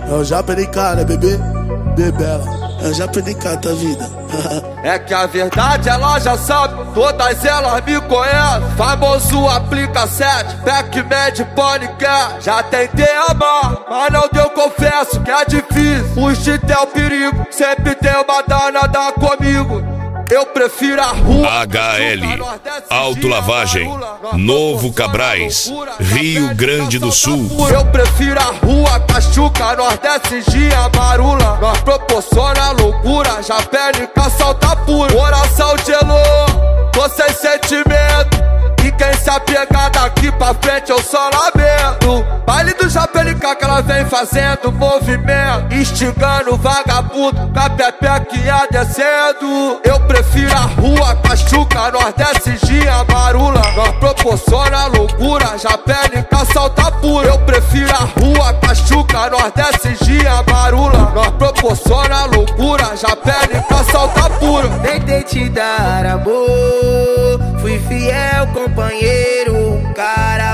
É o Japenicata, bebê, bebela. É o Japenicata, vida. É que a verdade ela já sabe, todas elas me conhecem. Famoso aplica 7, Pac-Man, Panicat. Já tentei amar, mas não deu, confesso que é difícil. Fugir é o perigo, sempre tem uma danada comigo. Eu prefiro a rua. HL Autolavagem, Novo Cabrais, Rio Grande do Sul. Eu prefiro a rua, Cachuca, Nordeste, Gia, Marula. Nós proporciona loucura, Japenica, salta puro. Coração gelou, tô sem sentimento. E quem se apegar daqui pra frente eu só lamento. Baile do Japenica que ela vem fazendo movimento, instigando vagabundo, com a pepequinha descendo. Eu prefiro a rua, Cachuca, Nordeste, Gia, Marula. Nós proporciona loucura, Japenica, salta puro. Eu prefiro a rua, Cachuca, Nordeste, Gia, Marula. Nós proporciona loucura, Japenica, salta puro. Tentei te dar amor, fui fiel companheiro, um cara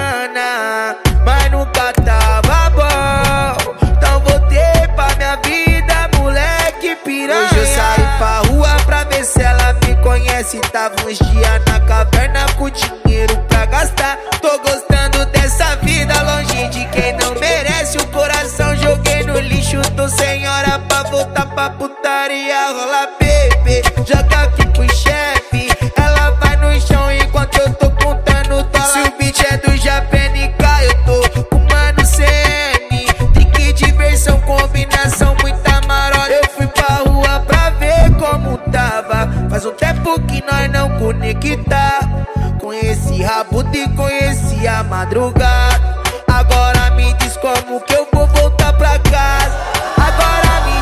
bacana, mas nunca tava bom. Então voltei pra minha vida, moleque piranha. Hoje eu saí pra rua pra ver se ela me conhece. Tava uns dias na caverna com dinheiro pra gastar. Tô gostando dessa vida, longe de quem não merece. O coração joguei no lixo, tô sem hora pra voltar pra putaria. Rola bebê, joga aqui pro chefe. Ela vai no chão enquanto eu tô contando dólar. Se o beat é do Japenica, eu tô com mano CM. Trick, diversão, combinação, muita marola. Eu fui pra rua pra ver como tava. Faz um tempo que nós não conecta. Conheci Rabuto e conheci a madrugada. Agora me diz como que eu vou voltar pra casa. Agora me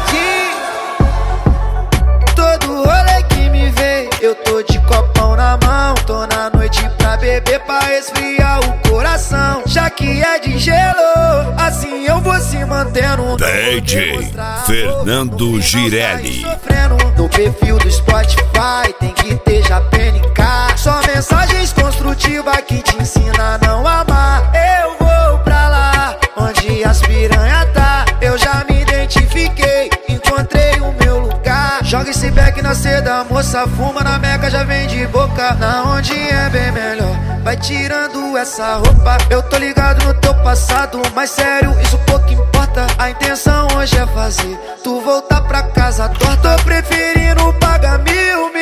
diz. Todo rolê que me vê, eu tô de copão na mão. Tô na noite pra beber, pra esfriar o coração. Já que é de gelo, assim eu vou se mantendo. DJ Fernando Girelli. No perfil do Spotify tem que ter Japenica. Só mensagens construtivas que te ensina a não amar. Eu vou pra lá, onde as piranha tá. Eu já me identifiquei, encontrei o meu lugar. Joga esse back na seda, moça fuma na meca, já vem de boca. Na onde é bem melhor, vai tirando essa roupa. Eu tô ligado no teu passado, mas sério, isso pouco importa. A intenção hoje é fazer tu voltar pra casa torta. Tô preferindo pagar mil.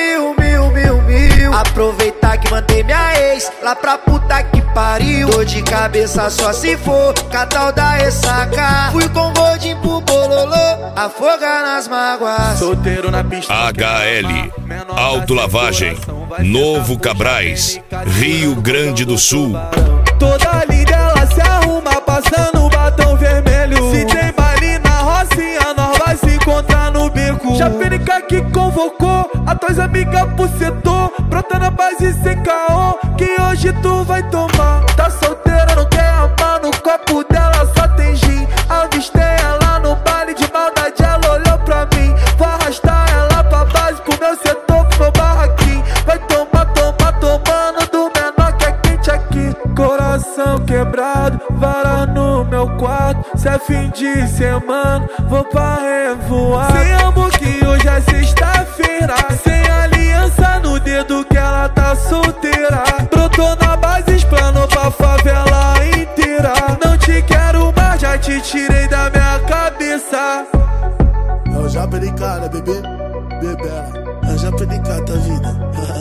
Aproveitar que mandei minha ex lá pra puta que pariu. Tô de cabeça só se for catal da ressaca. Fui com Godinho pro bololô, afogar nas mágoas. Solteiro na pista. HL Autolavagem, Novo Cabrais, Rio Grande do Sul. Toda linda ela se arruma passando batom vermelho. Se tem baile na Rocinha, nós vai se encontrar no beco. Japenica que convocou a tuas amigas pro setor. Brota na base sem caô, que hoje tu vai tomar. Tá solteira, não quer amar, no copo dela só tem gin. Avistei ela no baile de maldade, ela olhou pra mim. Vou arrastar ela pra base com meu setor, com meu barraquinho. Vai tomar, tomando do menor que é quente aqui. Coração quebrado, vara no meu quarto. Se é fim de semana, vou pra revoar. Sem amor que hoje é sexta-feira. Sem aliança no dedo que ela tá solteira. Brotou na base, explanou pra favela inteira. Não te quero mais, já te tirei da minha cabeça. É o Japenicata, bebê, bebela. É o Japenicata, vida.